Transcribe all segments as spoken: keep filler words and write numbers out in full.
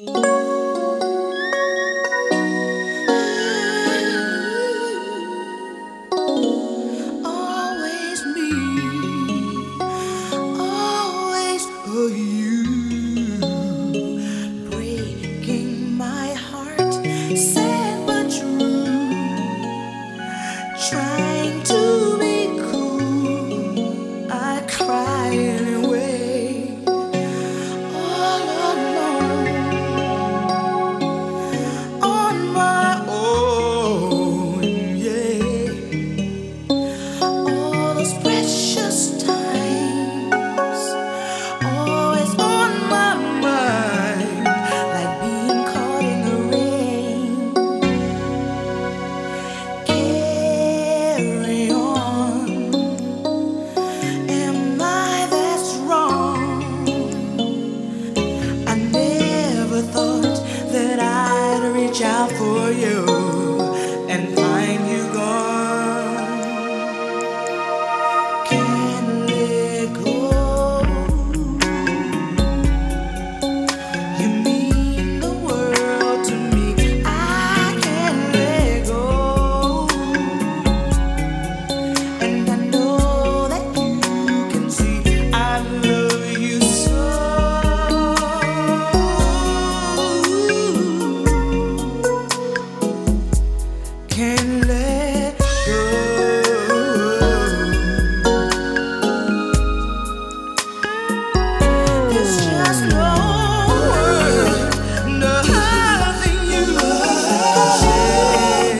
Always me, always you, breaking my heart, sad but true, trying to be cool, I cry anyway, all alone, on my own, yeah. All those precious times, always on my mind, like being caught in the rain. Carry on. Am I that strong? I never thought that I'd reach out for you and find you gone. Can't let go. You mean the world to me. I can't let go. And I know that you can see I love you so. Can't let go. There's just no word, nothing you can say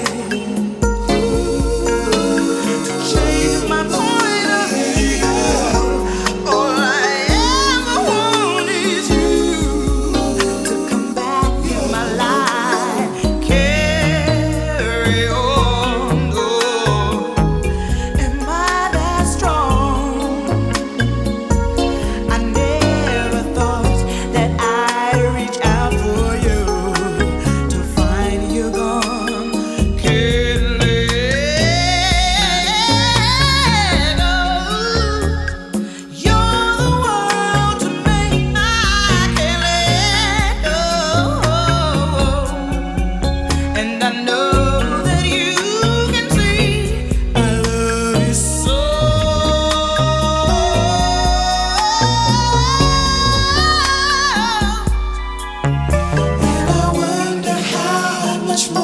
to change my point of view. All I ever want is you to come back in my life. Carry on, oh. Am I that strong? I never thought that I'd reach out for you to find you gone. Can't let go. You're the world to me. I can't let go. And I know that you can see I love you so. And I wonder how much more